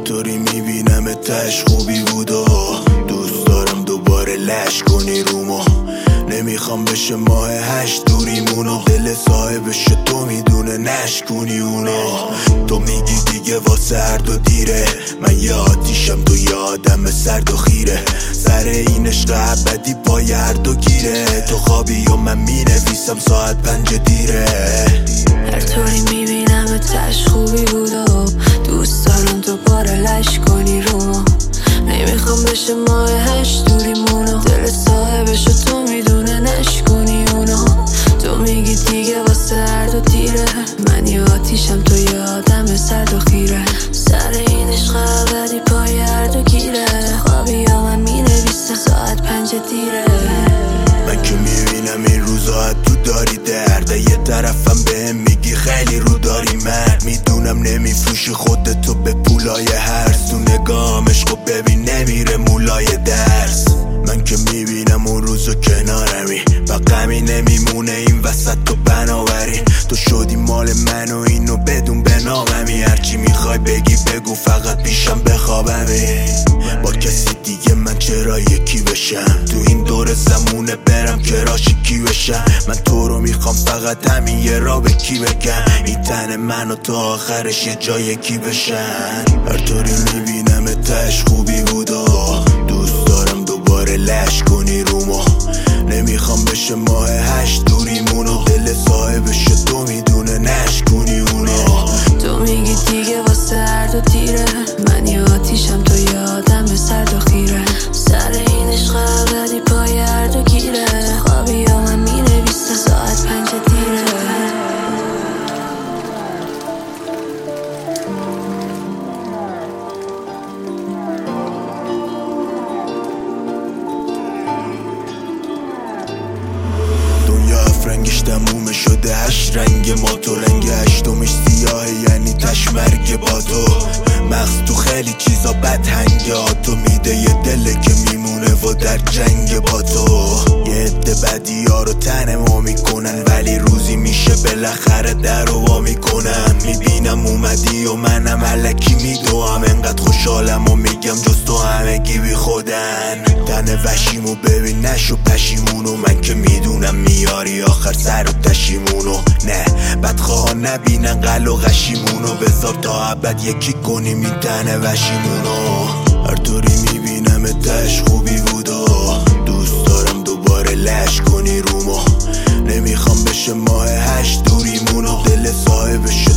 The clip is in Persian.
طوری میبینم تش خوبی بود و دوست دارم دوباره لش کنی رومو. نمیخوام بشه ماه 8 دوریمونو، دل صاحبش تو میدونه نشکنی اونو. تو میگی دیگه واسه هر دو دیره، من یه آتیشم تو یه آدم سرد و خیره. سر این عشق ابدی پای هر دو گیره، تو خوابی و من مینویسم ساعت 5 دیره. هر طوری میبینم تش خوبی بود و دوست دارم دوباره لش کنی رومو. نمیخوام بشه ماه 8 دوریمونو، دل صاحبشو تو میدونه نشکنی اونو. تو میگی دیگه واسه هر دو تیره، من یه آتیشم تو یه آدم سرد و خیره. سر این عشق ابدی پای هر دو گیره، خوابی یا من مینویسم ساعت 5 دیره. من که میبینم این روزا تو داری درده، یه طرفم بهم میگی خیلی رو داری مرد. میدونم نمیفروشی خودتو به پولای هرس، تو نگاهم عشقو ببین نمیره مولای درس. من که میبینم اون روزو کنارمی و غمی نمیمونه این وسط تو بنابراین. تو شدی مال من و اینو بدون به ناممی، هرچی میخوای بگی بگو فقط پیشم بخوابمی. با کسی دیگه من چرا یکی بشم، تو این دور زمونه برم که راشکی بشم. من تو رو میخوام فقط همین یه را به کی بگم، این تن من و تو آخرش یه جای یکی بشن. هر طوری میبینم تش خوبی بود و دوست دارم دوباره لش کنی رومو. نمیخوام بشه ماه 8 دوریمونو، دل صاحبش تو میدونه نشکنی اونو. تو میگی دیگه واسه هر دو تیره، من یه آتیشم تو یه آدم سرد و خیره. سر این عشق ابدی پای هر دو گیره، خوابی یا من مینویسم ساعت 5 دیره. رنگش تمومه شده 8 رنگ، ما تو رنگ 8مش سیاهه یعنی تشمرگ با تو. مغز تو خیلی چیزا بد هنگه، تو میده یه دله که میمونه و در جنگ با تو. یه عده بدی ها رو تن ما میکنن، ولی روزی میشه بالاخره در رو وا میکنم. میبینم اومدی و منم الکی میدوام، انقدر خوشحالم و میگم جز تو همگی بی خودن. تن وشیمو ببین نشو پشیمونو، من که میدونم میاری آخر سر و تشیمونو. نه بدخواه نبینن قل و غشیمونو، بذار تا ابد یکی کنیم این تن وشیمونو. هر طوری میبینم تش خوبی بود و دوست دارم دوباره لش کنی رومو. نمیخوام بشه ماه 8 دوریمونو، دل صاحبش